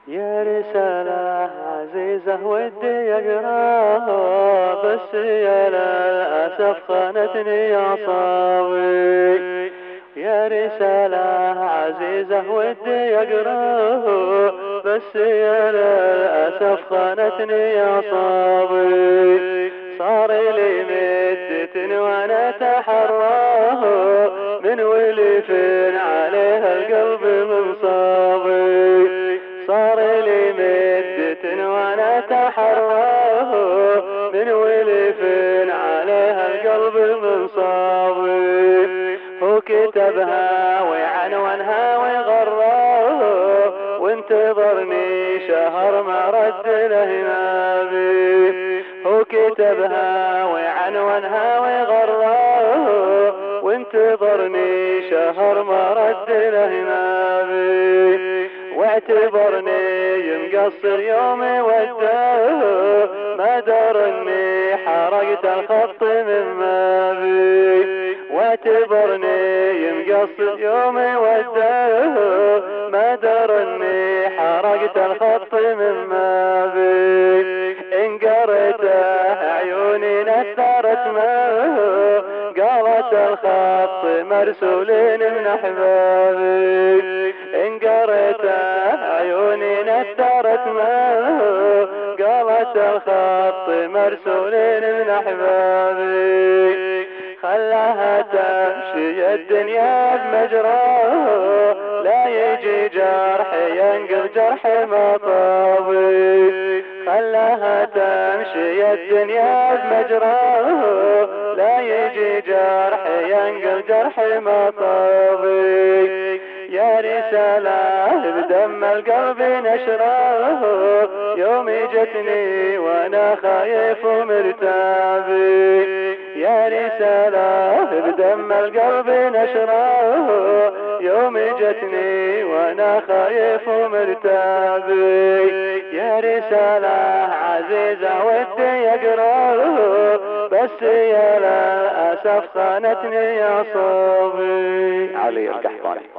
يا رسالة عزيزة ودي اقراها، بس يا للأسف خانتني أعصابي. يا رسالة عزيزة ودي اقراها، بس يا للأسف خانتني أعصابي. صار لي مدة وانا اتحراها، من ولف عليها القلب منصابي. صار لي مدة وانا اتحراه، من ولف عليها القلب منصابي. هو كتبها وعنونها وغراه، وانتظرني شهر ما رد له نابي. هو كتبها وعنونها وغراه، وانتظرني شهر ما رد له نابي. واعتبرني مقصر يوم وداه، ما دار اني حرقت الخط من ما بي. واعتبرني مقصر يوم وداه، ما دار اني حرقت الخط من ما بي. ان قريته عيوني نثرت معه، قالت الخط مرسول من احبابي. ان قريته عيوني نثرت معه، قالت الخط مرسول من احبابي. خلاها تمشي الدنيا بمجراه، لا يجي جرح ينقذ جرح مطابي. خلاها تمشي الدنيا بمجراه، لا يجي جرح ينقذ جرح مطابي. يا رسالة بدم القلب نشراه، يوم جتني وانا خايف ومرتابي. يا رسالة بدم القلب نشراه، يوم جتني وانا خايف ومرتابي. يا رسالة عزيزة ودي اقراه، بس يا للأسف خانتني أعصابي. علي القحطاني.